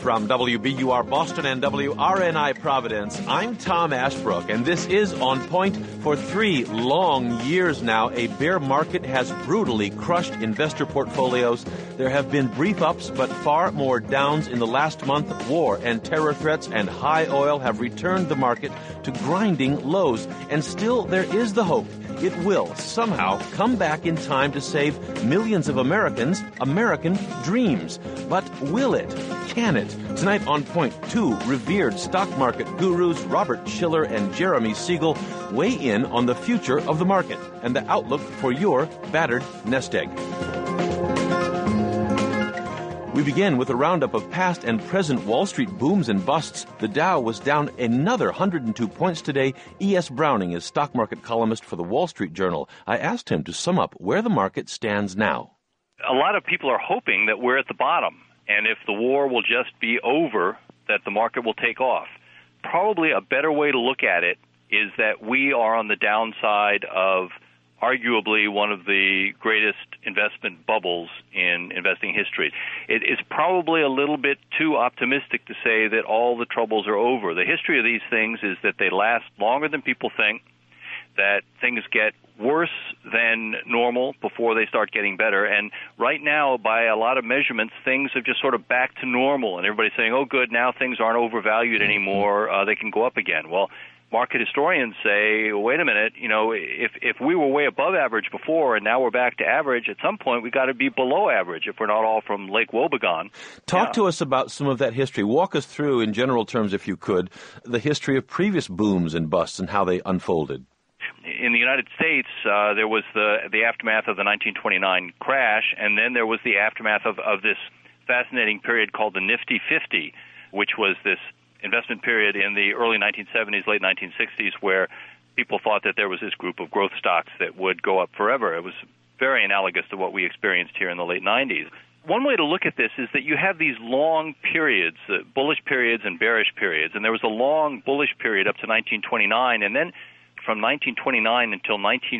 From WBUR Boston and WRNI Providence, I'm Tom Ashbrook, and this is On Point. For 3 long years now, a bear market has brutally crushed investor portfolios. There have been brief ups, but far more downs in the last month. War and terror threats and high oil have returned the market to grinding lows. And still, there is the hope it will somehow come back in time to save millions of Americans' American dreams. But will it? Can it? Tonight on Point, 2 revered stock market gurus, Robert Shiller and Jeremy Siegel, weigh in on the future of the market and the outlook for your battered nest egg. We begin with a roundup of past and present Wall Street booms and busts. The Dow was down another 102 points today. E.S. Browning is stock market columnist for the Wall Street Journal. I asked him to sum up where the market stands now. A lot of people are hoping that we're at the bottom, and if the war will just be over, that the market will take off. Probably a better way to look at it is that we are on the downside of arguably one of the greatest investment bubbles in investing history. It is probably a little bit too optimistic to say that all the troubles are over. The history of these things is that they last longer than people think, that things get worse than normal before they start getting better. And right now, by a lot of measurements, things are just sort of back to normal. And everybody's saying, oh, good, now things aren't overvalued anymore. They can go up again. Well, market historians say, wait a minute, if we were way above average before and now we're back to average, at some point we've got to be below average if we're not all from Lake Wobegon. Talk to us about some of that history. Walk us through, in general terms, if you could, the history of previous booms and busts and how they unfolded. In the United States, there was the aftermath of the 1929 crash, and then there was the aftermath of this fascinating period called the Nifty 50, which was this investment period in the early 1970s, late 1960s, where people thought that there was this group of growth stocks that would go up forever. It was very analogous to what we experienced here in the late 90s. One way to look at this is that you have these long periods, bullish periods and bearish periods, and there was a long bullish period up to 1929, and then from 1929 until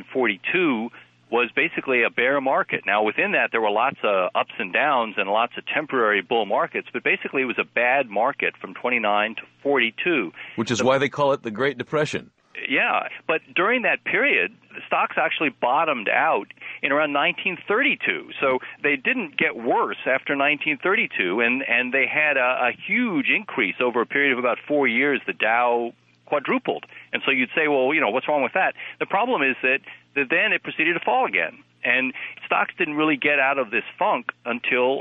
1942 was basically a bear market. Now, within that, there were lots of ups and downs and lots of temporary bull markets, but basically it was a bad market from 29 to 42. Which is why they call it the Great Depression. Yeah, but during that period, the stocks actually bottomed out in around 1932. So they didn't get worse after 1932, and they had a huge increase over a period of about 4 years. The Dow quadrupled. And so you'd say, well, what's wrong with that? The problem is that then it proceeded to fall again. And stocks didn't really get out of this funk until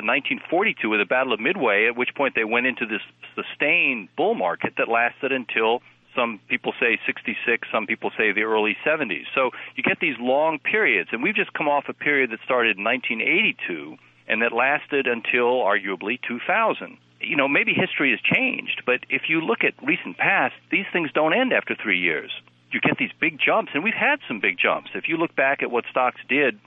1942 with the Battle of Midway, at which point they went into this sustained bull market that lasted until, some people say 66, some people say the early 70s. So you get these long periods, and we've just come off a period that started in 1982 and that lasted until arguably 2000. Maybe history has changed, but if you look at recent past, these things don't end after 3 years. You get these big jumps, and we've had some big jumps. If you look back at what stocks did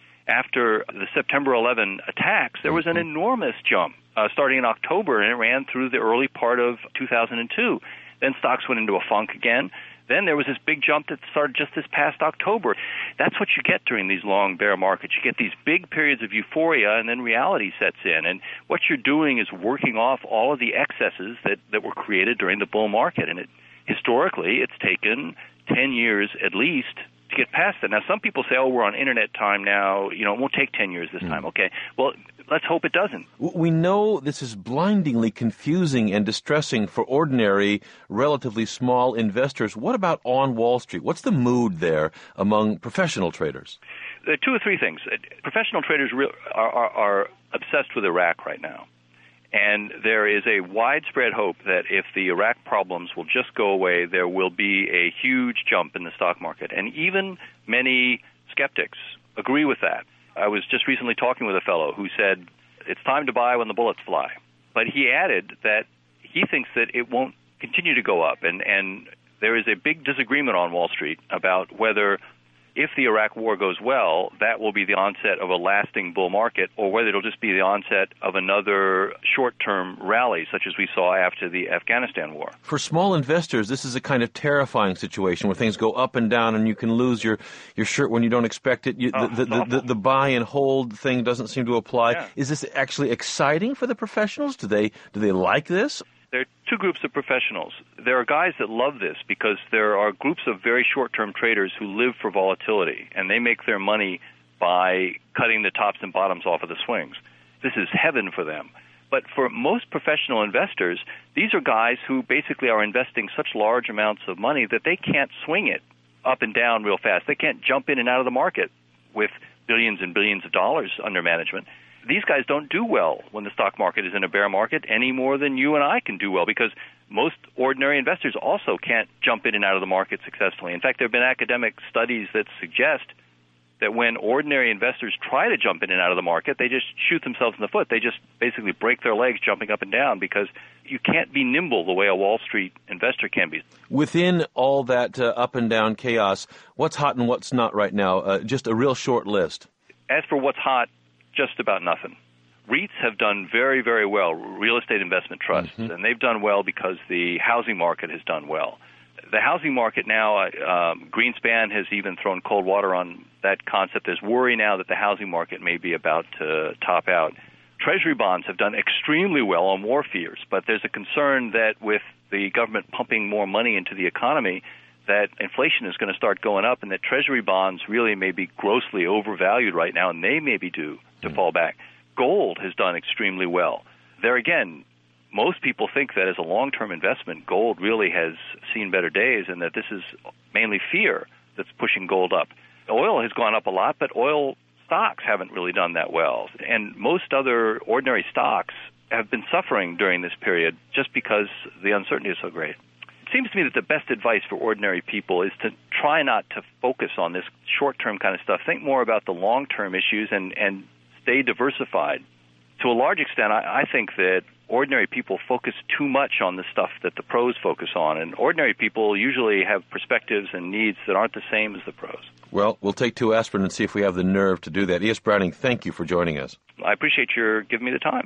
after the September 11 attacks, there was an enormous jump starting in October, and it ran through the early part of 2002. Then stocks went into a funk again. Then there was this big jump that started just this past October. That's what you get during these long bear markets. You get these big periods of euphoria, and then reality sets in. And what you're doing is working off all of the excesses that were created during the bull market. And historically, it's taken 10 years at least to get past that. Now, some people say, we're on internet time now. It won't take 10 years this time. Okay, well, let's hope it doesn't. We know this is blindingly confusing and distressing for ordinary, relatively small investors. What about on Wall Street? What's the mood there among professional traders? There are 2 or 3 things. Professional traders are obsessed with Iraq right now. And there is a widespread hope that if the Iraq problems will just go away, there will be a huge jump in the stock market. And even many skeptics agree with that. I was just recently talking with a fellow who said, it's time to buy when the bullets fly. But he added that he thinks that it won't continue to go up. And there is a big disagreement on Wall Street about whether if the Iraq war goes well, that will be the onset of a lasting bull market, or whether it'll just be the onset of another short-term rally, such as we saw after the Afghanistan war. For small investors, this is a kind of terrifying situation where things go up and down and you can lose your shirt when you don't expect it. The buy and hold thing doesn't seem to apply. Yeah. Is this actually exciting for the professionals? Do they like this? There are two groups of professionals. There are guys that love this because there are groups of very short-term traders who live for volatility, and they make their money by cutting the tops and bottoms off of the swings. This is heaven for them. But for most professional investors, these are guys who basically are investing such large amounts of money that they can't swing it up and down real fast. They can't jump in and out of the market with billions and billions of dollars under management. These guys don't do well when the stock market is in a bear market any more than you and I can do well, because most ordinary investors also can't jump in and out of the market successfully. In fact, there have been academic studies that suggest that when ordinary investors try to jump in and out of the market, they just shoot themselves in the foot. They just basically break their legs jumping up and down, because you can't be nimble the way a Wall Street investor can be. Within all that up and down chaos, what's hot and what's not right now? Just a real short list. As for what's hot, just about nothing. REITs have done very, very well, real estate investment trusts, and they've done well because the housing market has done well. The housing market now, Greenspan has even thrown cold water on that concept. There's worry now that the housing market may be about to top out. Treasury bonds have done extremely well on war fears, but there's a concern that with the government pumping more money into the economy, that inflation is going to start going up, and that Treasury bonds really may be grossly overvalued right now, and they may be due to fall back. Gold has done extremely well. There again, most people think that as a long-term investment, gold really has seen better days, and that this is mainly fear that's pushing gold up. Oil has gone up a lot, but oil stocks haven't really done that well. And most other ordinary stocks have been suffering during this period just because the uncertainty is so great. It seems to me that the best advice for ordinary people is to try not to focus on this short-term kind of stuff. Think more about the long-term issues and stay diversified. To a large extent, I think that ordinary people focus too much on the stuff that the pros focus on, and ordinary people usually have perspectives and needs that aren't the same as the pros. Well, we'll take two aspirin and see if we have the nerve to do that. E.S. Browning, thank you for joining us. I appreciate your giving me the time.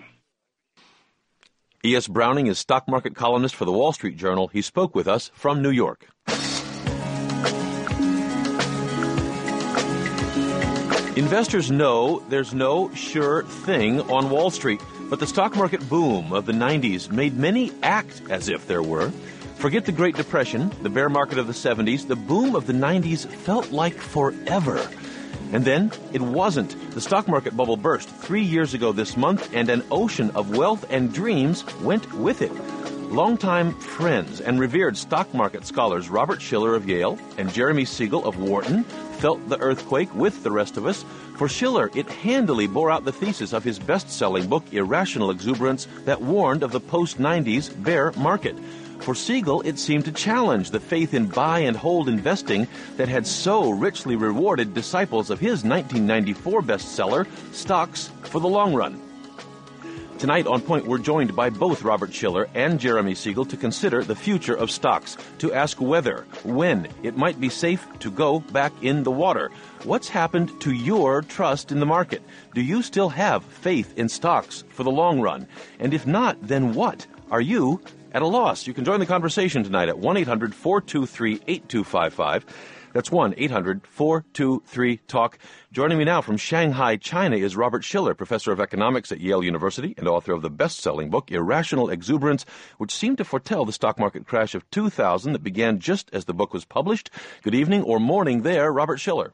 E.S. Browning is stock market columnist for the Wall Street Journal. He spoke with us from New York. Investors know there's no sure thing on Wall Street, but the stock market boom of the 90s made many act as if there were. Forget the Great Depression, the bear market of the 70s, the boom of the 90s felt like forever. And then it wasn't. The stock market bubble burst 3 years ago this month, and an ocean of wealth and dreams went with it. Longtime friends and revered stock market scholars Robert Shiller of Yale and Jeremy Siegel of Wharton felt the earthquake with the rest of us. For Shiller, it handily bore out the thesis of his best-selling book, Irrational Exuberance, that warned of the post-90s bear market. For Siegel, it seemed to challenge the faith in buy-and-hold investing that had so richly rewarded disciples of his 1994 bestseller, Stocks for the Long Run. Tonight on Point, we're joined by both Robert Shiller and Jeremy Siegel to consider the future of stocks, to ask whether, when, it might be safe to go back in the water. What's happened to your trust in the market? Do you still have faith in stocks for the long run? And if not, then what? Are you at a loss? You can join the conversation tonight at 1-800-423-8255. That's 1-800-423-TALK. Joining me now from Shanghai, China, is Robert Shiller, professor of economics at Yale University and author of the best-selling book, Irrational Exuberance, which seemed to foretell the stock market crash of 2000 that began just as the book was published. Good evening or morning there, Robert Shiller.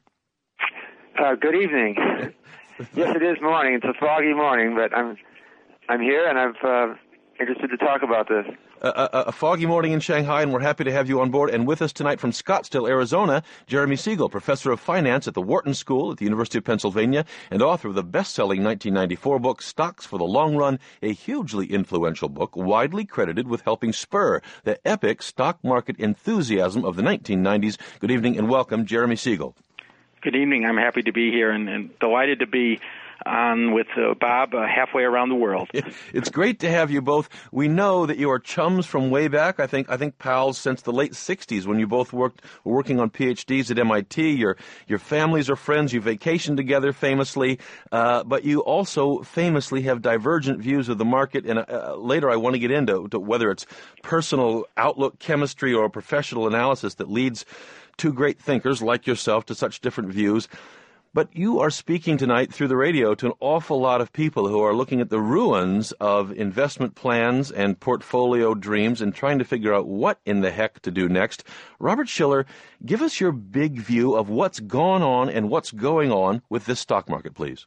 Good evening. Yes, it is morning. It's a foggy morning, but I'm here, and I'm interested to talk about this. A foggy morning in Shanghai, and we're happy to have you on board. And with us tonight from Scottsdale, Arizona, Jeremy Siegel, professor of finance at the Wharton School at the University of Pennsylvania and author of the best-selling 1994 book, Stocks for the Long Run, a hugely influential book widely credited with helping spur the epic stock market enthusiasm of the 1990s. Good evening and welcome, Jeremy Siegel. Good evening. I'm happy to be here and delighted to be on with Bob halfway around the world. It's great to have you both. We know that you are chums from way back. I think pals since the late 60s when you both were working on PhDs at MIT. Your families are friends. You vacationed together famously, but you also famously have divergent views of the market. And later I want to get into whether it's personal outlook chemistry or professional analysis that leads two great thinkers like yourself to such different views. But you are speaking tonight through the radio to an awful lot of people who are looking at the ruins of investment plans and portfolio dreams and trying to figure out what in the heck to do next. Robert Shiller, give us your big view of what's gone on and what's going on with this stock market, please.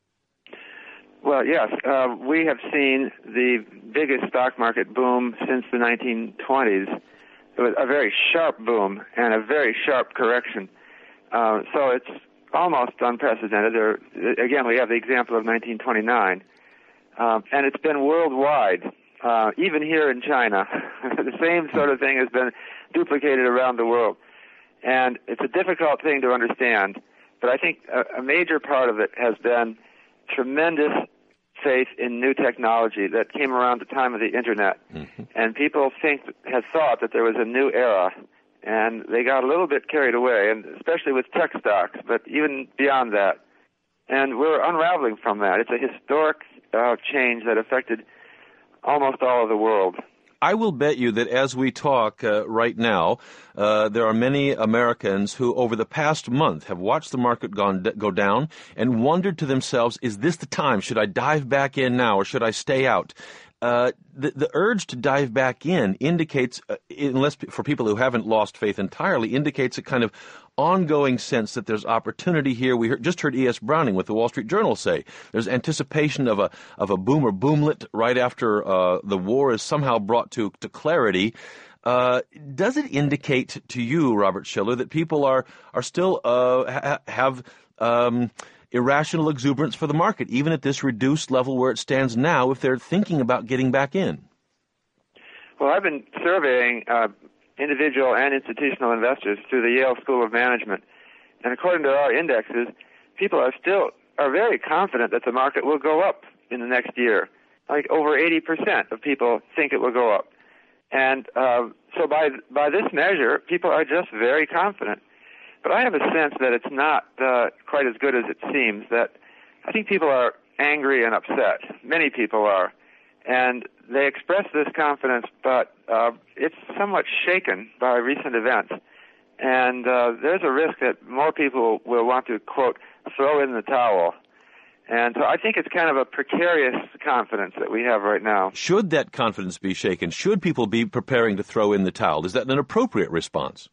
Well, yes, we have seen the biggest stock market boom since the 1920s. It was a very sharp boom and a very sharp correction. So it's almost unprecedented. Again, we have the example of 1929, and it's been worldwide, even here in China. The same sort of thing has been duplicated around the world, and it's a difficult thing to understand, but I think a major part of it has been tremendous faith in new technology that came around the time of the Internet, and people had thought that there was a new era, and they got a little bit carried away, and especially with tech stocks, but even beyond that. And we're unraveling from that. It's a historic change that affected almost all of the world. I will bet you that as we talk right now, there are many Americans who over the past month have watched the market go down and wondered to themselves, is this the time? Should I dive back in now or should I stay out? The urge to dive back in indicates, unless for people who haven't lost faith entirely, indicates a kind of ongoing sense that there's opportunity here. We just heard E.S. Browning with the Wall Street Journal say there's anticipation of a boom or boomlet right after the war is somehow brought to clarity. Does it indicate to you, Robert Shiller, that people are still have irrational exuberance for the market, even at this reduced level where it stands now, if they're thinking about getting back in? Well, I've been surveying individual and institutional investors through the Yale School of Management, and according to our indexes, people are very confident that the market will go up in the next year. Like over 80% of people think it will go up. And so by this measure, people are just very confident. But I have a sense that it's not quite as good as it seems, that I think people are angry and upset. Many people are. And they express this confidence, but it's somewhat shaken by recent events. And there's a risk that more people will want to, quote, throw in the towel. And so I think it's kind of a precarious confidence that we have right now. Should that confidence be shaken? Should people be preparing to throw in the towel? Is that an appropriate response?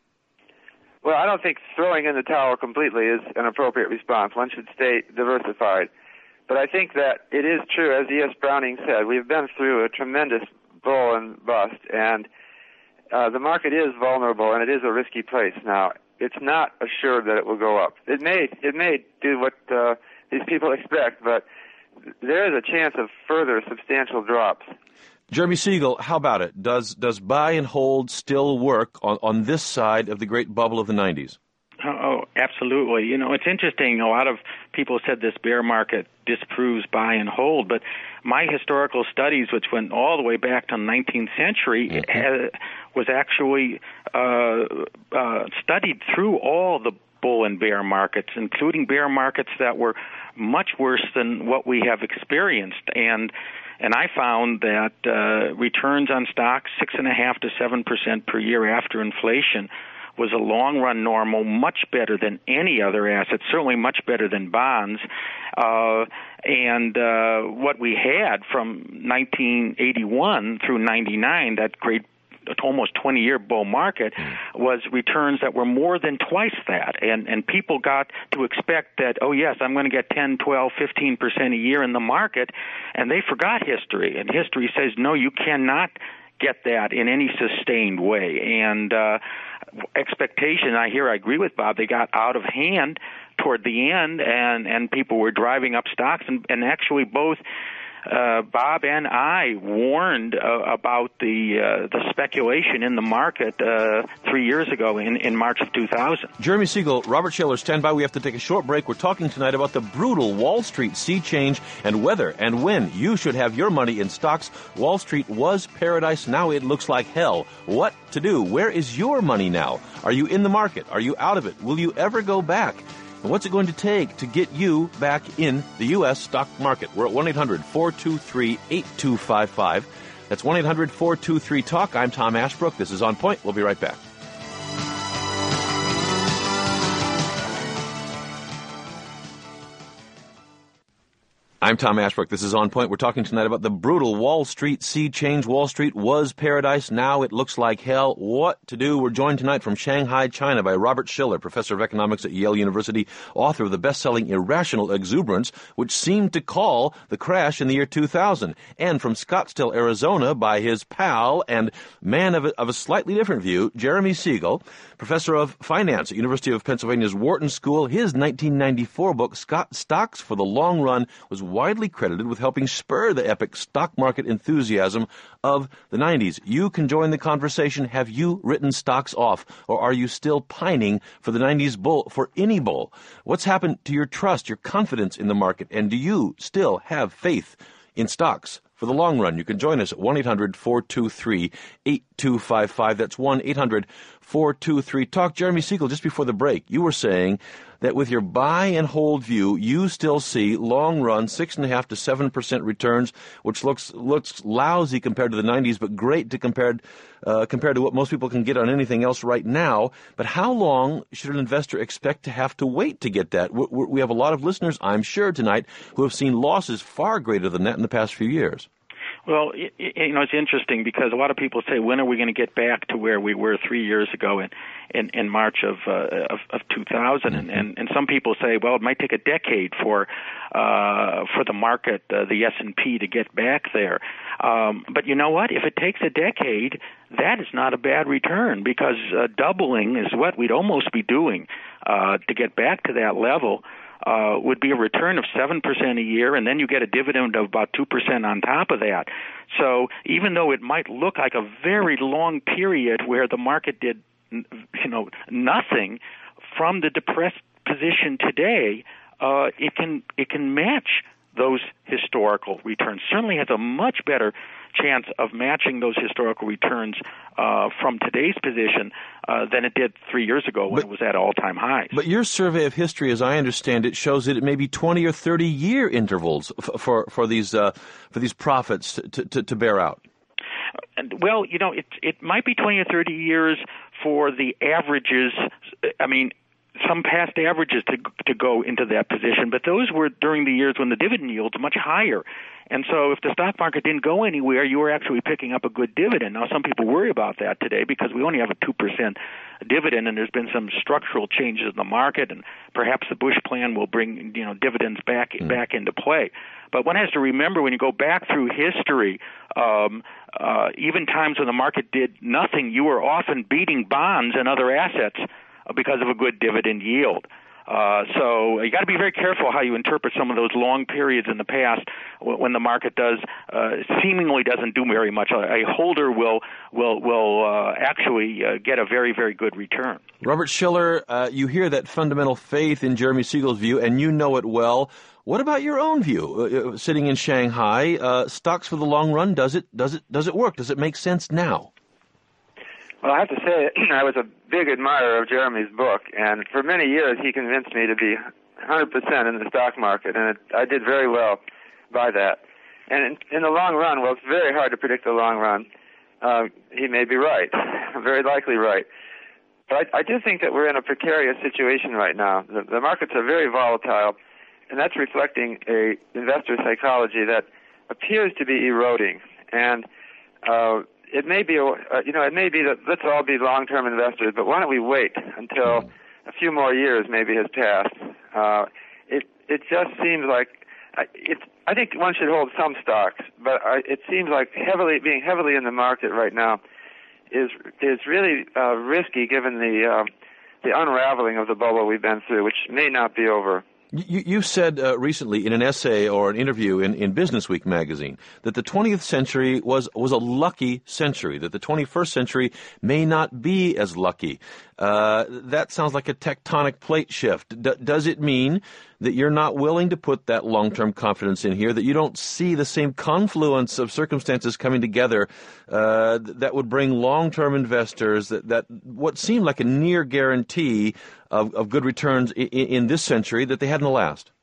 Well, I don't think throwing in the towel completely is an appropriate response. One should stay diversified. But I think that it is true, as E.S. Browning said, we've been through a tremendous bull and bust, and the market is vulnerable, and it is a risky place now. It's not assured that it will go up. It may do what these people expect, but there is a chance of further substantial drops. Jeremy Siegel, how about it? Does buy and hold still work on this side of the great bubble of the 90s? Oh, absolutely. You know, it's interesting. A lot of people said this bear market disproves buy and hold, but my historical studies, which went all the way back to the 19th century, was actually studied through all the bull and bear markets, including bear markets that were much worse than what we have experienced. And I found that returns on stocks, 6.5% to 7% per year after inflation, was a long-run normal, much better than any other asset, certainly much better than bonds. And what we had from 1981 through 99, that great almost 20-year bull market, was returns that were more than twice that. And people got to expect that, oh, yes, I'm going to get 10, 12, 15% a year in the market, and they forgot history. And history says, no, you cannot get that in any sustained way. And expectation, I agree with Bob, they got out of hand toward the end, and people were driving up stocks, and actually both Bob and I warned about the speculation in the market 3 years ago in March of 2000. Jeremy Siegel, Robert Schiller, stand by. We have to take a short break. We're talking tonight about the brutal Wall Street sea change and whether and when you should have your money in stocks. Wall Street was paradise. Now it looks like hell. What to do? Where is your money now? Are you in the market? Are you out of it? Will you ever go back? And what's it going to take to get you back in the U.S. stock market? We're at 1-800-423-8255. That's 1-800-423-TALK. I'm Tom Ashbrook. This is On Point. We'll be right back. I'm Tom Ashbrook. This is On Point. We're talking tonight about the brutal Wall Street sea change. Wall Street was paradise. Now it looks like hell. What to do? We're joined tonight from Shanghai, China by Robert Schiller, professor of economics at Yale University, author of the best-selling Irrational Exuberance, which seemed to call the crash in the year 2000. And from Scottsdale, Arizona, by his pal and man of a slightly different view, Jeremy Siegel, professor of finance at University of Pennsylvania's Wharton School. His 1994 book, Stocks for the Long Run, was widely credited with helping spur the epic stock market enthusiasm of the 90s. You can join the conversation. Have you written stocks off, or are you still pining for the 90s bull, for any bull? What's happened to your trust, your confidence in the market, and do you still have faith in stocks for the long run? You can join us at 1-800-423-8255. That's 1-800-423-TALK. Jeremy Siegel, just before the break, you were saying that with your buy and hold view, you still see long run 6.5% to 7% returns, which looks lousy compared to the 90s, but great to compared to what most people can get on anything else right now. But how long should an investor expect to have to wait to get that? We have a lot of listeners, I'm sure, tonight who have seen losses far greater than that in the past few years. Well, it's interesting because a lot of people say, when are we going to get back to where we were 3 years ago in March of 2000? And some people say, well, it might take a decade for the market, the S&P, to get back there. But you know what? If it takes a decade, that is not a bad return, because doubling is what we'd almost be doing to get back to that level. Would be a return of 7% a year, and then you get a dividend of about 2% on top of that. So even though it might look like a very long period where the market did, nothing, from the depressed position today, it can match those historical returns. Certainly has a much better chance of matching those historical returns from today's position than it did 3 years ago when it was at all-time highs. But your survey of history, as I understand it, shows that it may be 20 or 30-year intervals for these profits to bear out. Well, it might be 20 or 30 years for the averages. I mean, some past averages to go into that position, but those were during the years when the dividend yields much higher. And so if the stock market didn't go anywhere, you were actually picking up a good dividend. Now, some people worry about that today because we only have a 2% dividend, and there's been some structural changes in the market, and perhaps the Bush plan will bring dividends back into play. But one has to remember, when you go back through history, even times when the market did nothing, you were often beating bonds and other assets because of a good dividend yield. So you got to be very careful how you interpret some of those long periods in the past when the market seemingly doesn't do very much. A holder will actually get a very, very good return. Robert Schiller, you hear that fundamental faith in Jeremy Siegel's view, and you know it well. What about your own view? Sitting in Shanghai, stocks for the long run, does it work? Does it make sense now? Well, I have to say, I was a big admirer of Jeremy's book, and for many years he convinced me to be 100% in the stock market, and I did very well by that. And in the long run, well, it's very hard to predict the long run. He may be right, very likely right. But I do think that we're in a precarious situation right now. The markets are very volatile, and that's reflecting a investor psychology that appears to be eroding. And it may be, that let's all be long-term investors, but why don't we wait until a few more years maybe has passed? It just seems like I think one should hold some stocks, but it seems like being heavily in the market right now is really risky given the unraveling of the bubble we've been through, which may not be over You said recently in an essay or an interview in Business Week magazine that the 20th century was a lucky century, that the 21st century may not be as lucky. That sounds like a tectonic plate shift. Does it mean that you're not willing to put that long-term confidence in here, that you don't see the same confluence of circumstances coming together that would bring long-term investors, that what seemed like a near guarantee of good returns in this century that they had in the last?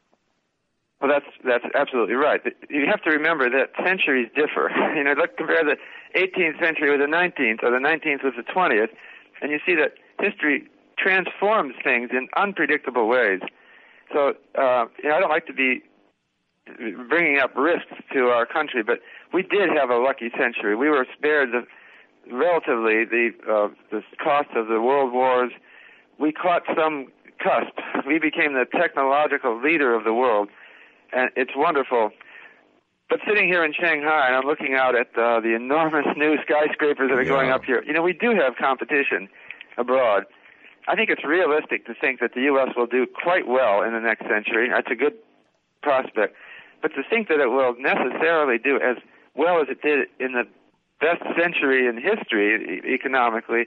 Well, that's absolutely right. You have to remember that centuries differ. Compare the 18th century with the 19th, or the 19th with the 20th, and you see that history transforms things in unpredictable ways. So, I don't like to be bringing up risks to our country, but we did have a lucky century. We were spared relatively the cost of the world wars. We caught some cusp. We became the technological leader of the world, and it's wonderful. But sitting here in Shanghai, and I'm looking out at the enormous new skyscrapers that are going up here, we do have competition abroad. I think it's realistic to think that the U.S. will do quite well in the next century. That's a good prospect. But to think that it will necessarily do as well as it did in the best century in history economically,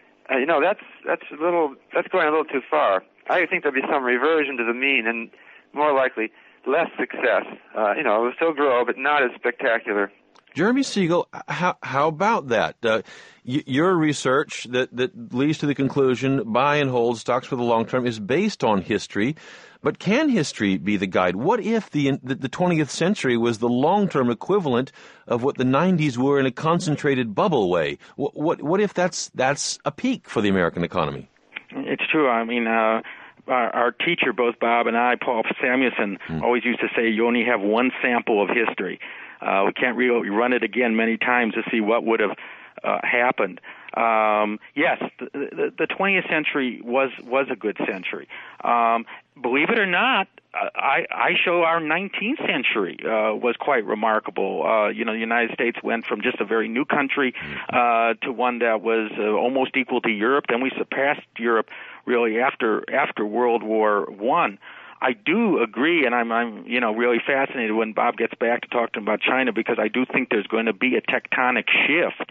that's going a little too far. I think there'll be some reversion to the mean, and more likely less success. It will still grow, but not as spectacular. Jeremy Siegel, how about that? Your research that leads to the conclusion buy and hold stocks for the long term is based on history, but can history be the guide? What if the 20th century was the long-term equivalent of what the 90s were in a concentrated bubble way? What if that's a peak for the American economy? It's true. I mean, our teacher, both Bob and I, Paul Samuelson, always used to say you only have one sample of history. We can't run it again many times to see what would have happened. Yes, the 20th century was a good century. Believe it or not, I show our 19th century was quite remarkable. The United States went from just a very new country to one that was almost equal to Europe. Then we surpassed Europe really after World War I. I do agree, and I'm really fascinated when Bob gets back to talking about China, because I do think there's going to be a tectonic shift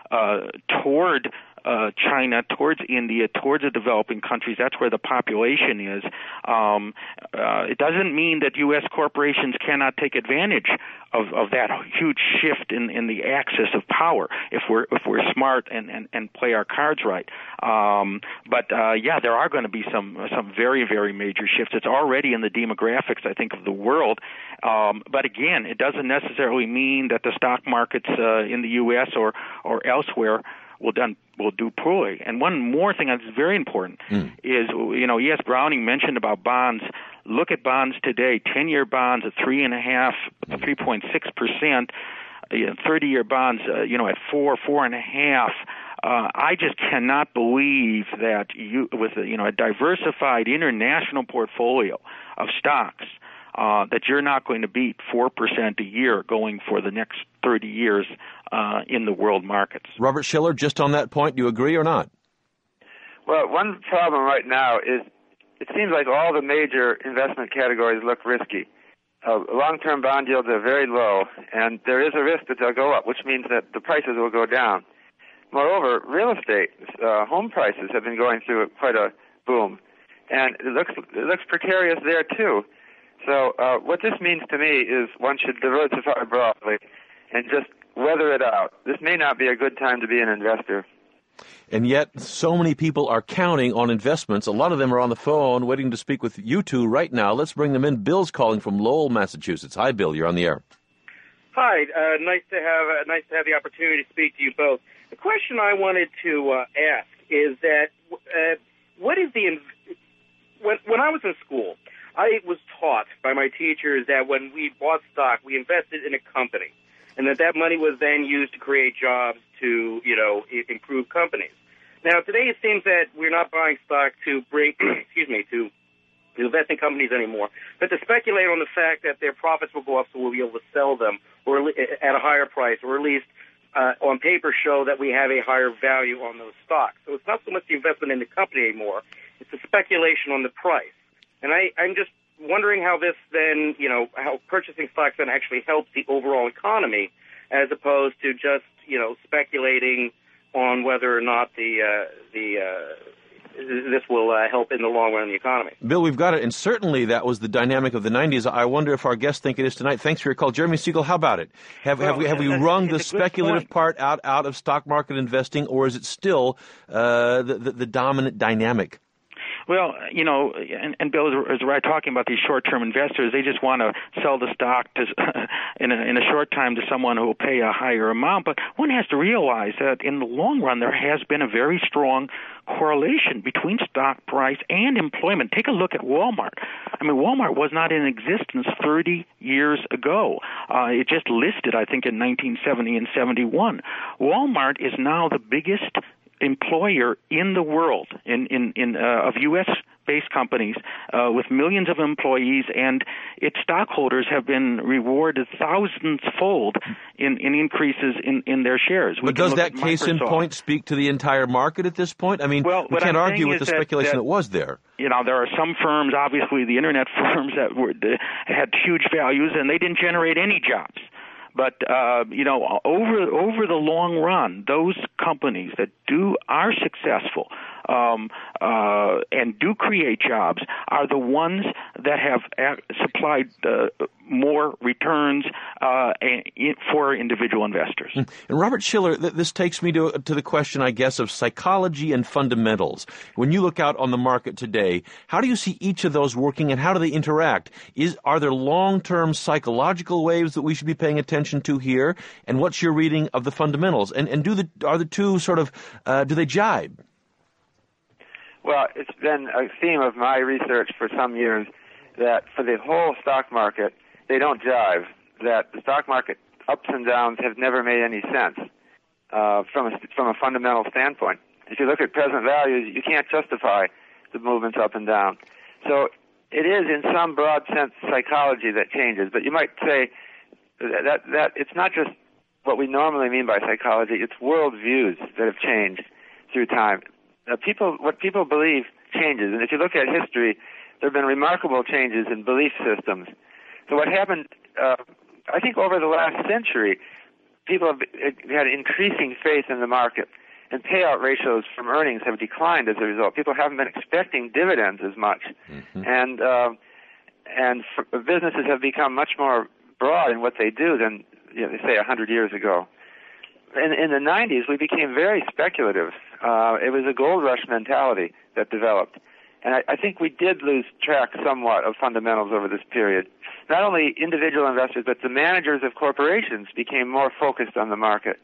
toward China, towards India, towards the developing countries. That's where the population is. It doesn't mean that U.S. corporations cannot take advantage of that huge shift in the axis of power if we're smart and play our cards right. But there are going to be some very, very major shifts. It's already in the demographics, I think, of the world. But again, it doesn't necessarily mean that the stock markets in the U.S. or elsewhere will do poorly. And one more thing that's very important is, E.S. Browning mentioned about bonds. Look at bonds today. 10-year bonds at 3.6%. 30-year bonds, at 4.5%. I just cannot believe that with a diversified international portfolio of stocks, that you're not going to beat 4% a year going for the next 30 years in the world markets. Robert Shiller, just on that point, do you agree or not? Well, one problem right now is it seems like all the major investment categories look risky. Long-term bond yields are very low, and there is a risk that they'll go up, which means that the prices will go down. Moreover, real estate, home prices have been going through quite a boom, and it looks precarious there too. So what this means to me is one should diversify broadly and just weather it out. This may not be a good time to be an investor. And yet, so many people are counting on investments. A lot of them are on the phone waiting to speak with you two right now. Let's bring them in. Bill's calling from Lowell, Massachusetts. Hi, Bill. You're on the air. Hi. Nice to have the opportunity to speak to you both. The question I wanted to ask is that what is the when I was in school, I was taught by my teachers that when we bought stock, we invested in a company, and that money was then used to create jobs to, improve companies. Now, today it seems that we're not buying stock to bring, to invest in companies anymore, but to speculate on the fact that their profits will go up so we'll be able to sell them or at a higher price, or at least on paper show that we have a higher value on those stocks. So it's not so much the investment in the company anymore, it's the speculation on the price. And I'm just wondering how this then, how purchasing stocks then actually helps the overall economy, as opposed to just, speculating on whether or not this will help in the long run the economy. Bill, we've got it, and certainly that was the dynamic of the 90s. I wonder if our guests think it is tonight. Thanks for your call. Jeremy Siegel, how about it? Have we wrung the speculative part out of stock market investing, or is it still the dominant dynamic? Well, and Bill is right talking about these short-term investors. They just want to sell the stock to, in a short time to someone who will pay a higher amount. But one has to realize that in the long run, there has been a very strong correlation between stock price and employment. Take a look at Walmart. I mean, Walmart was not in existence 30 years ago. It just listed, I think, in 1970 and 71. Walmart is now the biggest employer in the world of U.S.-based companies with millions of employees, and its stockholders have been rewarded thousands-fold in increases in their shares. But does that case in point speak to the entire market at this point? I mean, we can't argue with the speculation that was there. There are some firms, obviously the internet firms, that had huge values, and they didn't generate any jobs. But over the long run, those companies that are successful and do create jobs are the ones that have supplied more returns for individual investors. And Robert Shiller, this takes me to the question, I guess, of psychology and fundamentals. When you look out on the market today, how do you see each of those working, and how do they interact? Are there long-term psychological waves that we should be paying attention to here? And what's your reading of the fundamentals? And are the two sort of do they jibe? Well, it's been a theme of my research for some years that for the whole stock market, they don't jive, that the stock market ups and downs have never made any sense from a fundamental standpoint. If you look at present values, you can't justify the movements up and down. So it is, in some broad sense, psychology that changes. But you might say that it's not just what we normally mean by psychology, it's worldviews that have changed through time. What people believe changes, and if you look at history, there have been remarkable changes in belief systems. So what happened, I think over the last century, people have had increasing faith in the market, and payout ratios from earnings have declined as a result. People haven't been expecting dividends as much, and businesses have become much more broad in what they do than, say, 100 years ago. In the 90s, we became very speculative. It was a gold rush mentality that developed. And I think we did lose track somewhat of fundamentals over this period. Not only individual investors, but the managers of corporations became more focused on the market.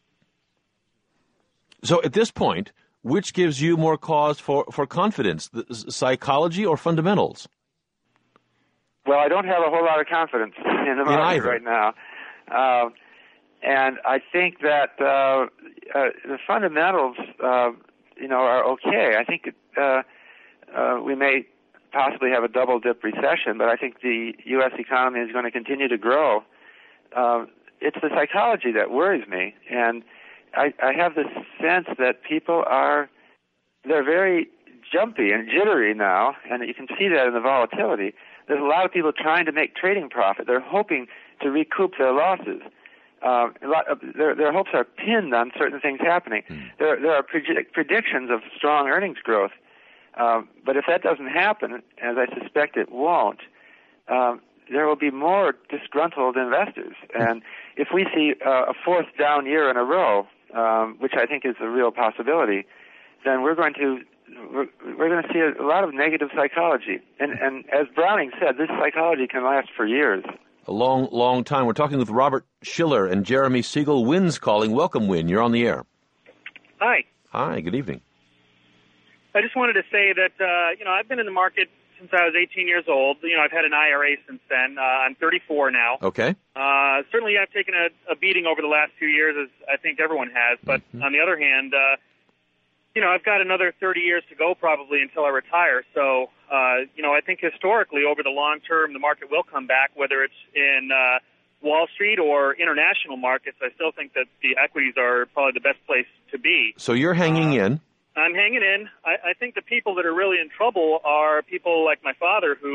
So at this point, which gives you more cause for confidence, psychology or fundamentals? Well, I don't have a whole lot of confidence in the market right now. And I think that the fundamentals, are okay. I think we may possibly have a double-dip recession, but I think the U.S. economy is going to continue to grow. It's the psychology that worries me, and I have this sense that they're very jumpy and jittery now, and you can see that in the volatility. There's a lot of people trying to make trading profit. They're hoping to recoup their losses. Their hopes are pinned on certain things happening. There are predictions of strong earnings growth, but if that doesn't happen, as I suspect it won't, there will be more disgruntled investors. And if we see a fourth down year in a row, which I think is a real possibility, then we're going to see a lot of negative psychology. And as Browning said, this psychology can last for years. A long, long time. We're talking with Robert Shiller and Jeremy Siegel. Wynn's calling. Welcome, Wynn. You're on the air. Hi. Hi. Good evening. I just wanted to say that, I've been in the market since I was 18 years old. I've had an IRA since then. I'm 34 now. Okay. Certainly I've taken a beating over the last few years, as I think everyone has. But on the other hand, I've got another 30 years to go probably until I retire. So, I think historically over the long term, the market will come back, whether it's in Wall Street or international markets. I still think that the equities are probably the best place to be. So you're hanging in. I'm hanging in. I think the people that are really in trouble are people like my father who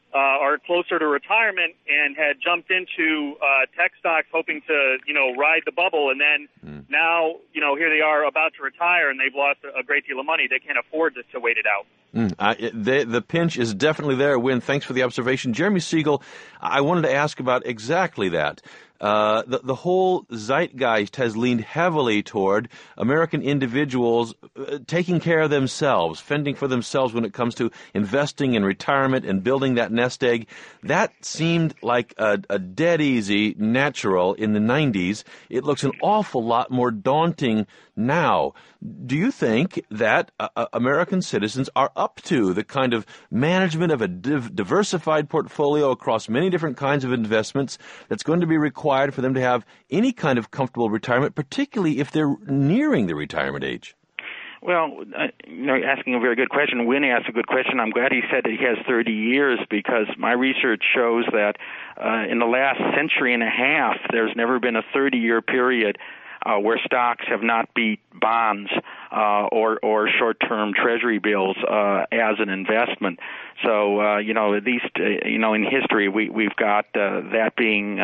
are closer to retirement and had jumped into tech stocks hoping to, ride the bubble, and then now, here they are about to retire and they've lost a great deal of money. They can't afford to wait it out. The pinch is definitely there, Win. Thanks for the observation. Jeremy Siegel, I wanted to ask about exactly that. The whole zeitgeist has leaned heavily toward American individuals taking care of themselves, fending for themselves when it comes to investing in retirement and building that nest egg. That seemed like a dead easy natural in the 90s. It looks an awful lot more daunting now. Do you think that American citizens are up to the kind of management of a diversified portfolio across many different kinds of investments that's going to be required for them to have any kind of comfortable retirement, particularly if they're nearing the retirement age? Well, asking a very good question. Win asked a good question. I'm glad he said that he has 30 years because my research shows that in the last century and a half, there's never been a 30-year period where stocks have not beat bonds or short-term treasury bills as an investment. So, at least, in history, we've got that being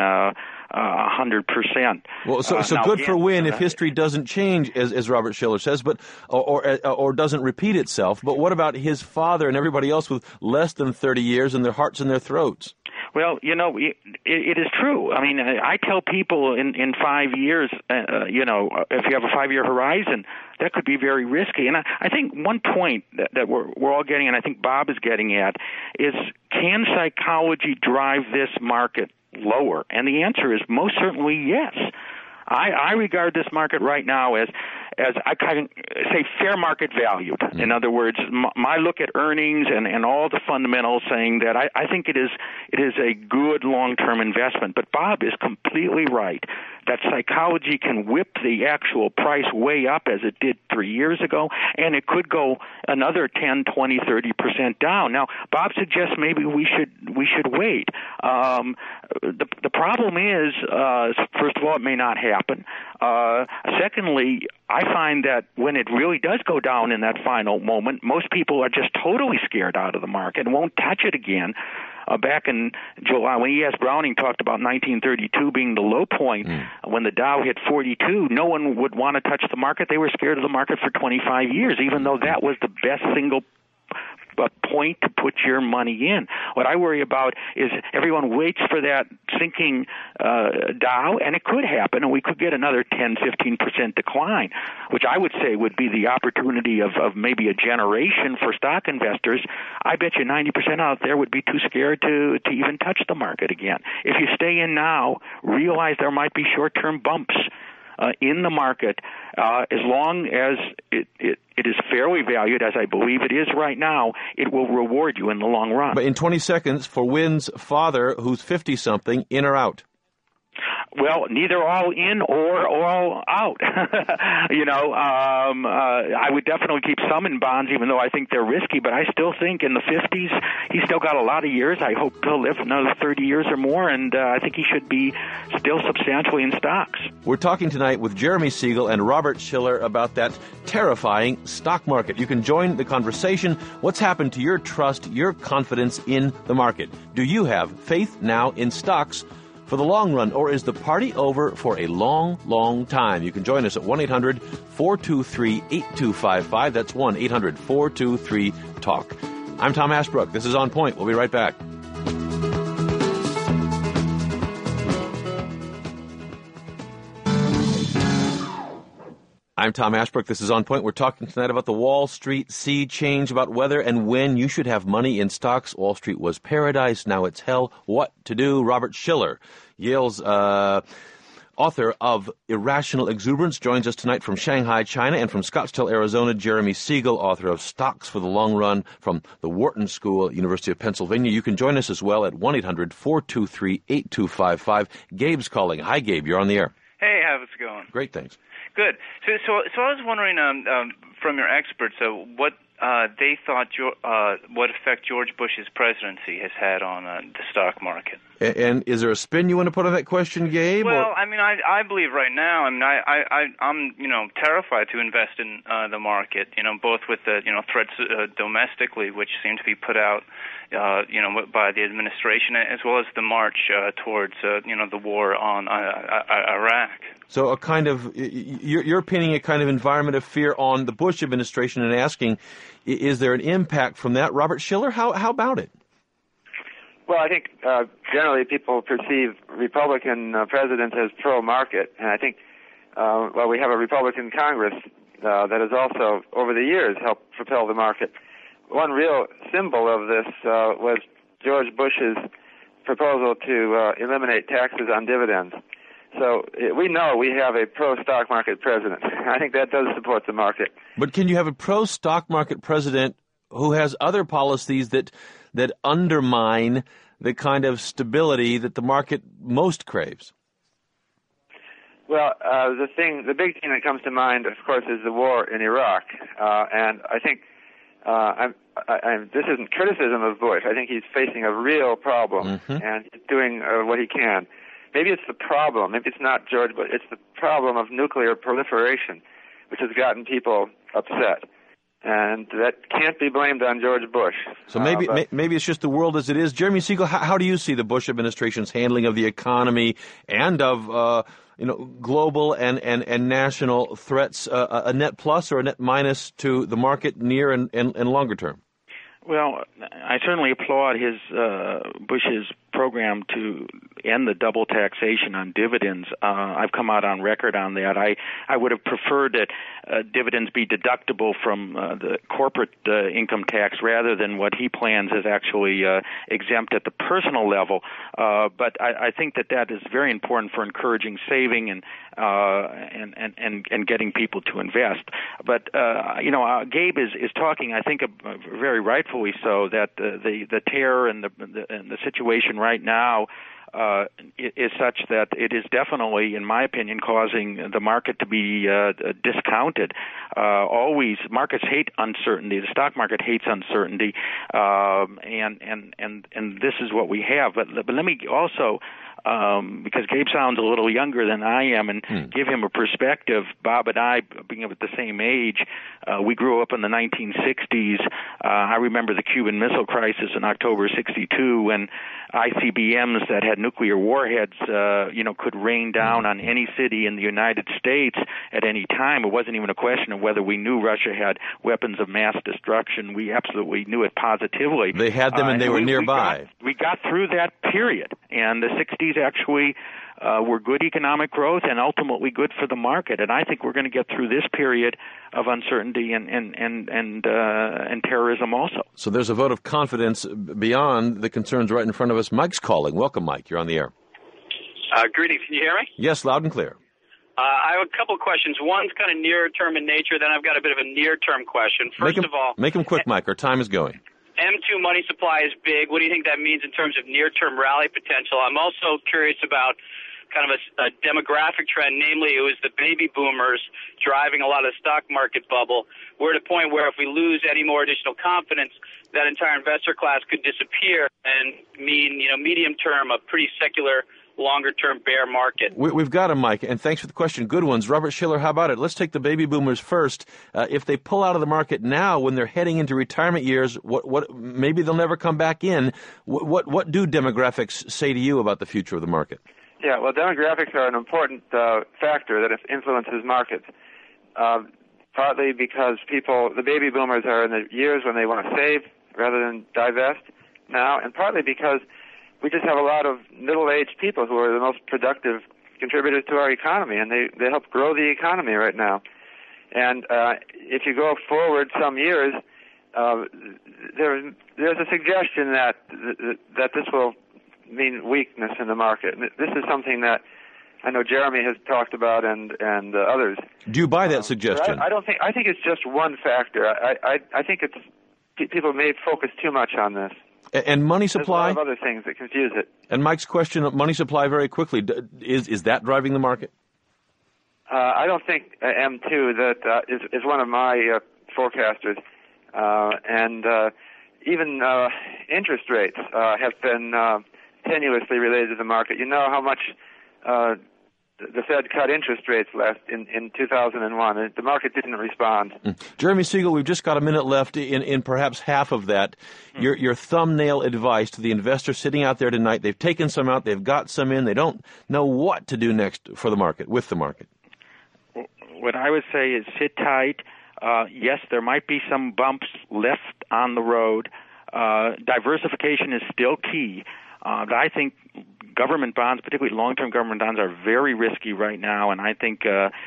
100%. Well, so good for Win if history doesn't change, as Robert Shiller says, but or doesn't repeat itself. But what about his father and everybody else with less than 30 years and their hearts in their throats? Well, it is true. I mean, I tell people in 5 years, if you have a 5-year horizon, that could be very risky. And I think one point that we're all getting, and I think Bob is getting at, is can psychology drive this market lower? And the answer is most certainly yes. I regard this market right now as I kind of say fair market valued. In other words, my look at earnings and all the fundamentals saying that I think it is a good long-term investment. But Bob is completely right that psychology can whip the actual price way up as it did 3 years ago, and it could go another 10, 20, 30% down. Now, Bob suggests maybe we should wait. The problem is, first of all, it may not happen. Secondly, I find that when it really does go down in that final moment, most people are just totally scared out of the market and won't touch it again. Back in July, when E.S. Browning talked about 1932 being the low point, when the Dow hit 42, no one would want to touch the market. They were scared of the market for 25 years, even though that was the best single point to put your money in. What I worry about is everyone waits for that sinking Dow, and it could happen, and we could get another 10, 15% decline, which I would say would be the opportunity of maybe a generation for stock investors. I bet you 90% out there would be too scared to even touch the market again. If you stay in now, realize there might be short-term bumps in the market, as long as it is fairly valued, as I believe it is right now, it will reward you in the long run. But in 20 seconds, for Win's father, who's 50-something, in or out? Well, neither all in or all out. I would definitely keep some in bonds, even though I think they're risky. But I still think in the 50s, he's still got a lot of years. I hope he'll live another 30 years or more, and I think he should be still substantially in stocks. We're talking tonight with Jeremy Siegel and Robert Shiller about that terrifying stock market. You can join the conversation. What's happened to your trust, your confidence in the market? Do you have faith now in stocks for the long run, or is the party over for a long, long time? You can join us at 1-800-423-8255. That's 1-800-423-TALK. I'm Tom Ashbrook. This is On Point. We'll be right back. I'm Tom Ashbrook. This is On Point. We're talking tonight about the Wall Street sea change, about whether and when you should have money in stocks. Wall Street was paradise. Now it's hell. What to do? Robert Shiller, Yale's author of Irrational Exuberance, joins us tonight from Shanghai, China, and from Scottsdale, Arizona, Jeremy Siegel, author of Stocks for the Long Run from the Wharton School, University of Pennsylvania. You can join us as well at 1-800-423-8255. Gabe's calling. Hi, Gabe. You're on the air. Hey, how's it going? Great, thanks. Good. So I was wondering from your experts what they thought what effect George Bush's presidency has had on the stock market. And is there a spin you want to put on that question, Gabe? Well, I mean, I believe right now, I mean, I'm terrified to invest in the market. Both with the threats domestically, which seem to be put out by the administration, as well as the march towards the war on Iraq. So a kind of, you're pinning a kind of environment of fear on the Bush administration and asking, is there an impact from that? Robert Shiller, how about it? Well, I think generally people perceive Republican presidents as pro-market, and I think, we have a Republican Congress that has also, over the years, helped propel the market. One real symbol of this was George Bush's proposal to eliminate taxes on dividends. So we know we have a pro-stock market president. I think that does support the market. But can you have a pro-stock market president who has other policies that undermine the kind of stability that the market most craves? Well, the big thing that comes to mind, of course, is the war in Iraq. And I think this isn't criticism of Bush. I think he's facing a real problem, and he's doing what he can. Maybe it's the problem. Maybe it's not George Bush. It's the problem of nuclear proliferation, which has gotten people upset. And that can't be blamed on George Bush. So maybe it's just the world as it is. Jeremy Siegel, how do you see the Bush administration's handling of the economy and of global and national threats? A net plus or a net minus to the market near and longer term? Well, I certainly applaud Bush's program to end the double taxation on dividends. I've come out on record on that. I would have preferred that dividends be deductible from the corporate income tax rather than what he plans is actually exempt at the personal level. But I think that is very important for encouraging saving and getting people to invest. But Gabe is talking, I think, very rightfully so, that the terror and the situation right now is such that it is definitely, in my opinion, causing the market to be discounted. Always, markets hate uncertainty. The stock market hates uncertainty, and this is what we have. But let me also, because Gabe sounds a little younger than I am, and give him a perspective. Bob and I, being of the same age, we grew up in the 1960s. I remember the Cuban Missile Crisis in October '62, when ICBMs that had nuclear warheads, could rain down on any city in the United States at any time. It wasn't even a question of whether we knew Russia had weapons of mass destruction. We absolutely knew it positively. They had them, and they were nearby. We got through that period, and the 60s actually were good economic growth and ultimately good for the market. And I think we're going to get through this period of uncertainty and terrorism also. So there's a vote of confidence beyond the concerns right in front of us. Mike's calling. Welcome, Mike. You're on the air. Greetings. Can you hear me? Yes, loud and clear. I have a couple of questions. One's kind of near-term in nature. Then I've got a bit of a near-term question. First of all, make them quick, Mike. Our time is going. M2 money supply is big. What do you think that means in terms of near-term rally potential? I'm also curious about kind of a demographic trend, namely it was the baby boomers driving a lot of the stock market bubble. We're at a point where if we lose any more additional confidence, that entire investor class could disappear and mean, medium-term, a pretty secular, longer-term bear market. We've got him, Mike, and thanks for the question. Good ones. Robert Shiller, how about it? Let's take the baby boomers first. If they pull out of the market now when they're heading into retirement years, what maybe they'll never come back in. What do demographics say to you about the future of the market? Yeah, well, demographics are an important factor that influences markets. Partly because the baby boomers are in the years when they want to save rather than divest now, and partly because we just have a lot of middle-aged people who are the most productive contributors to our economy, and they help grow the economy right now. And if you go forward some years, there's a suggestion that this will mean weakness in the market. This is something that I know Jeremy has talked about and others. Do you buy that suggestion? I think it's just one factor. I think people may focus too much on this. And money supply? There's a lot of other things that confuse it. And Mike's question, money supply, very quickly, is that driving the market? I don't think M2 that is one of my forecasters. And even interest rates have been tenuously related to the market. You know how much the Fed cut interest rates in 2001, and the market didn't respond. Jeremy Siegel, we've just got a minute left in perhaps half of that. Your thumbnail advice to the investor sitting out there tonight. They've taken some out, they've got some in, they don't know what to do next for the market, with the market. What I would say is sit tight. Yes, there might be some bumps left on the road. Diversification is still key. I think government bonds, particularly long-term government bonds, are very risky right now, and I think,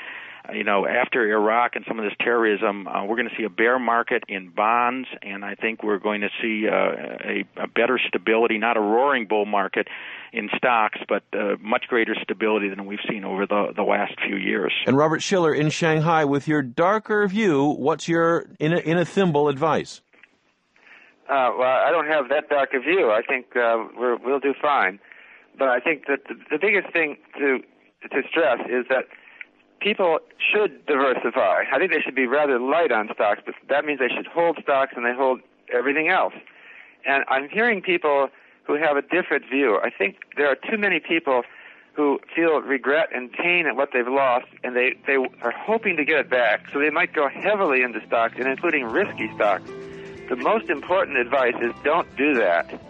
after Iraq and some of this terrorism, we're going to see a bear market in bonds, and I think we're going to see a better stability, not a roaring bull market in stocks, but much greater stability than we've seen over the last few years. And Robert Shiller in Shanghai, with your darker view, what's your in a thimble advice? Well, I don't have that dark a view. I think we'll do fine. But I think that the biggest thing to stress is that people should diversify. I think they should be rather light on stocks, but that means they should hold stocks and they hold everything else. And I'm hearing people who have a different view. I think there are too many people who feel regret and pain at what they've lost, and they are hoping to get it back. So they might go heavily into stocks, and including risky stocks. The most important advice is don't do that.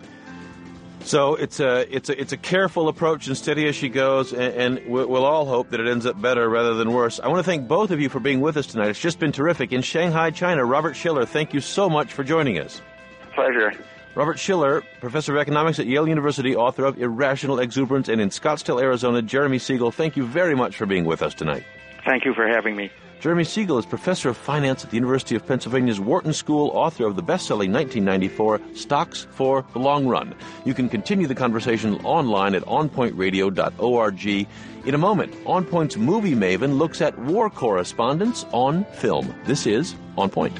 So it's a careful approach and steady as she goes, and we'll all hope that it ends up better rather than worse. I want to thank both of you for being with us tonight. It's just been terrific. In Shanghai, China, Robert Shiller, thank you so much for joining us. Pleasure. Robert Shiller, professor of economics at Yale University, author of Irrational Exuberance, and in Scottsdale, Arizona, Jeremy Siegel, thank you very much for being with us tonight. Thank you for having me. Jeremy Siegel is professor of finance at the University of Pennsylvania's Wharton School, author of the best-selling 1994 Stocks for the Long Run. You can continue the conversation online at onpointradio.org. In a moment, On Point's movie maven looks at war correspondence on film. This is On Point.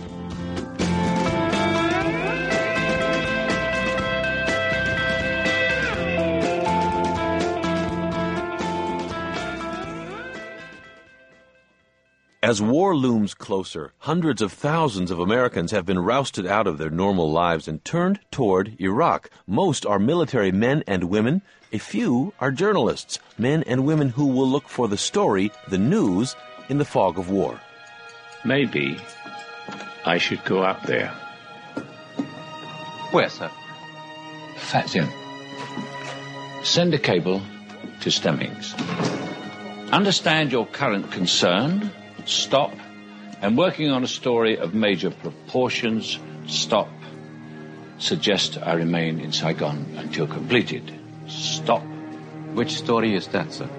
As war looms closer, hundreds of thousands of Americans have been rousted out of their normal lives and turned toward Iraq. Most are military men and women. A few are journalists, men and women who will look for the story, the news, in the fog of war. Maybe I should go up there. Where, sir? Fatzin. Send a cable to Stemmings. Understand your current concern. Stop. And working on a story of major proportions. Stop. Suggest I remain in Saigon until completed. Stop. Which story is that, sir?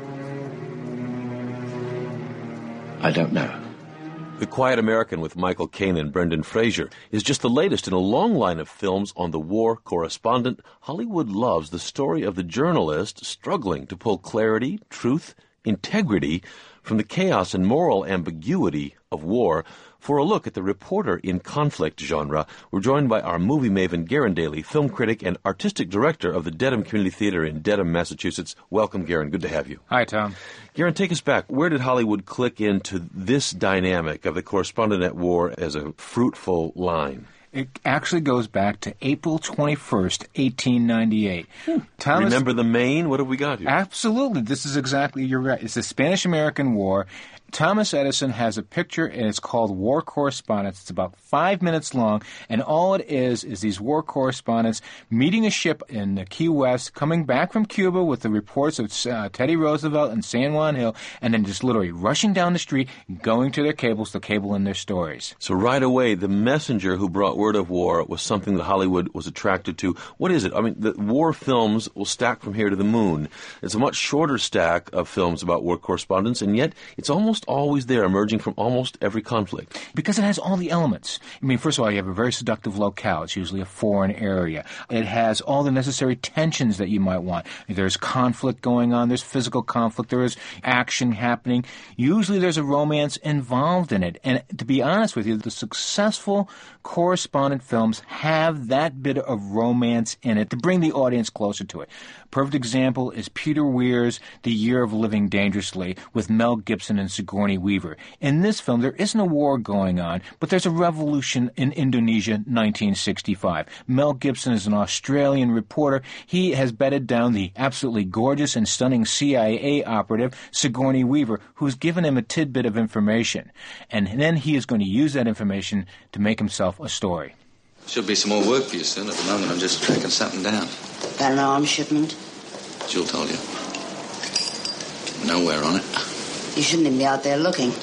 I don't know. The Quiet American with Michael Caine and Brendan Fraser is just the latest in a long line of films on the war correspondent. Hollywood loves the story of the journalist struggling to pull clarity, truth, integrity from the chaos and moral ambiguity of war. For a look at the reporter in conflict genre, we're joined by our movie maven, Garen Daly, film critic and artistic director of the Dedham Community Theater in Dedham, Massachusetts. Welcome, Garen. Good to have you. Hi, Tom. Garen, take us back. Where did Hollywood click into this dynamic of the correspondent at war as a fruitful line? It actually goes back to April 21st, 1898. Remember the Maine? What have we got here? Absolutely. This is exactly, you're right. It's the Spanish-American War. Thomas Edison has a picture, and it's called War Correspondence. It's about 5 minutes long, and all it is these war correspondents meeting a ship in Key West, coming back from Cuba with the reports of Teddy Roosevelt and San Juan Hill, and then just literally rushing down the street, going to their cables to cable in their stories. So right away, the messenger who brought word of war was something that Hollywood was attracted to. What is it? I mean, the war films will stack from here to the moon. It's a much shorter stack of films about war correspondence, and yet it's almost always there, emerging from almost every conflict. Because it has all the elements. I mean, first of all, you have a very seductive locale. It's usually a foreign area. It has all the necessary tensions that you might want. There's conflict going on. There's physical conflict. There is action happening. Usually there's a romance involved in it. And to be honest with you, the successful correspondent films have that bit of romance in it to bring the audience closer to it. Perfect example is Peter Weir's The Year of Living Dangerously with Mel Gibson and Sigourney Weaver. In this film, there isn't a war going on, but there's a revolution in Indonesia, 1965. Mel Gibson is an Australian reporter. He has bedded down the absolutely gorgeous and stunning CIA operative, Sigourney Weaver, who's given him a tidbit of information. And then he is going to use that information to make himself a story. Should be some more work for you soon. At the moment, I'm just tracking something down. Got an arms shipment? Jill told you. Nowhere on it. You shouldn't even be out there looking.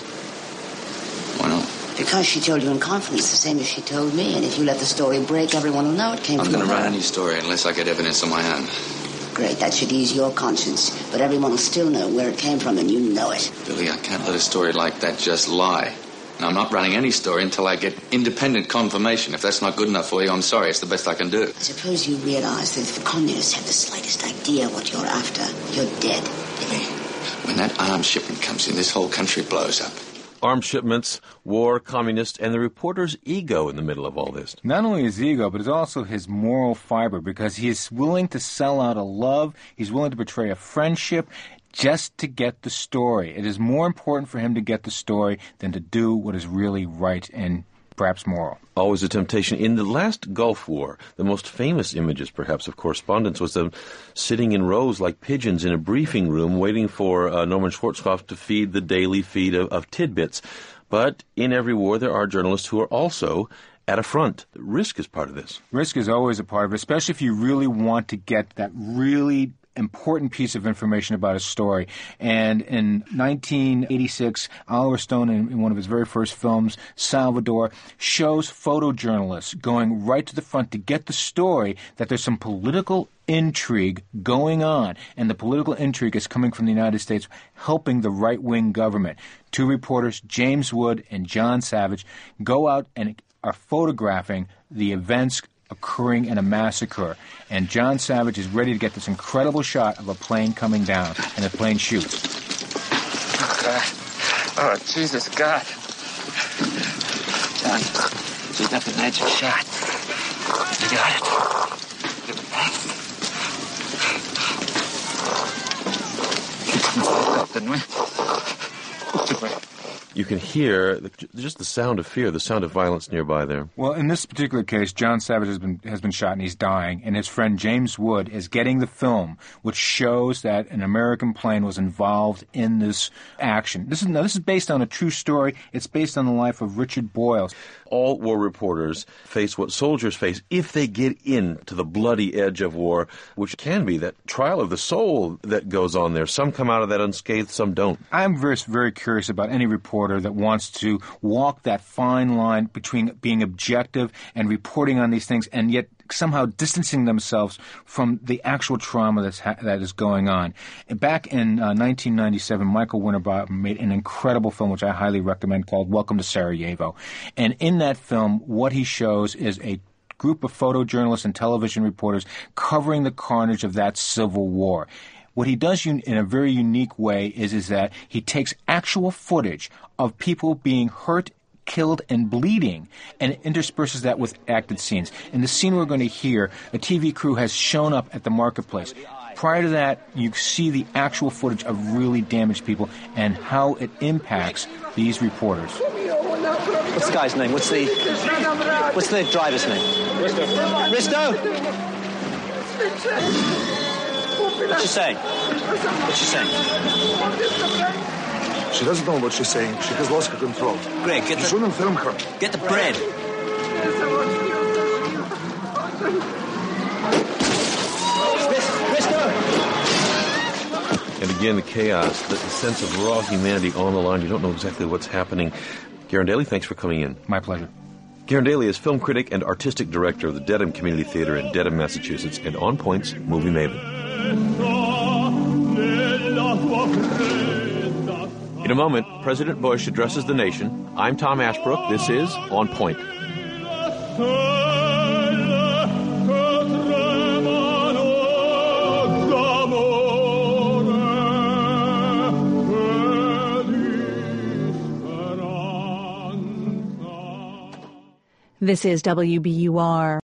Why not? Because she told you in confidence, the same as she told me. And if you let the story break, everyone will know it came from her. I'm going to run any story unless I get evidence on my own. Great, that should ease your conscience. But everyone will still know where it came from, and you know it. Billy, I can't let a story like that just lie. And I'm not running any story until I get independent confirmation. If that's not good enough for you, I'm sorry. It's the best I can do. Suppose you realize that if the communists have the slightest idea what you're after, you're dead. Billy, when that arms shipment comes in, this whole country blows up. Arms shipments, war, communists, and the reporter's ego in the middle of all this. Not only his ego, but it's also his moral fiber, because he is willing to sell out a love, he's willing to betray a friendship, just to get the story. It is more important for him to get the story than to do what is really right and perhaps moral. Always a temptation. In the last Gulf War, the most famous images, perhaps, of correspondence was them sitting in rows like pigeons in a briefing room waiting for Norman Schwarzkopf to feed the daily feed of tidbits. But in every war, there are journalists who are also at a front. Risk is part of this. Risk is always a part of it, especially if you really want to get that really important piece of information about a story. And in 1986, Oliver Stone, in one of his very first films, Salvador, shows photojournalists going right to the front to get the story that there's some political intrigue going on, and the political intrigue is coming from the United States helping the right-wing government. Two reporters, James Wood and John Savage, go out and are photographing the events occurring in a massacre. And John Savage is ready to get this incredible shot of a plane coming down, and the plane shoots. Oh, God. Oh, Jesus, God. John, just up the magic shot. You got it. Give it back. We fucked up, didn't we? You can hear just the sound of fear, the sound of violence nearby there. Well, in this particular case, John Savage has been shot and he's dying, and his friend James Wood is getting the film, which shows that an American plane was involved in this action. This is based on a true story. It's based on the life of Richard Boyle. All war reporters face what soldiers face if they get into the bloody edge of war, which can be that trial of the soul that goes on there. Some come out of that unscathed, some don't. I'm very, very curious about any reporter that wants to walk that fine line between being objective and reporting on these things and yet somehow distancing themselves from the actual trauma that is going on. Back in 1997, Michael Winterbottom made an incredible film, which I highly recommend, called Welcome to Sarajevo. And in that film, what he shows is a group of photojournalists and television reporters covering the carnage of that civil war. What he does in a very unique way is that he takes actual footage of people being hurt, killed, and bleeding, and intersperses that with acted scenes. In the scene we're going to hear, a TV crew has shown up at the marketplace. Prior to that, you see the actual footage of really damaged people and how it impacts these reporters. What's the guy's name? What's the driver's name? Risto? What's she saying? What's she saying? She doesn't know what she's saying. She has lost her control. Greg, get the bread. And again, the chaos, the sense of raw humanity on the line. You don't know exactly what's happening. Garen Daly, thanks for coming in. My pleasure. Garen Daly is film critic and artistic director of the Dedham Community Theater in Dedham, Massachusetts, and On Point's movie maven. In a moment, President Bush addresses the nation. I'm Tom Ashbrook. This is On Point. This is WBUR.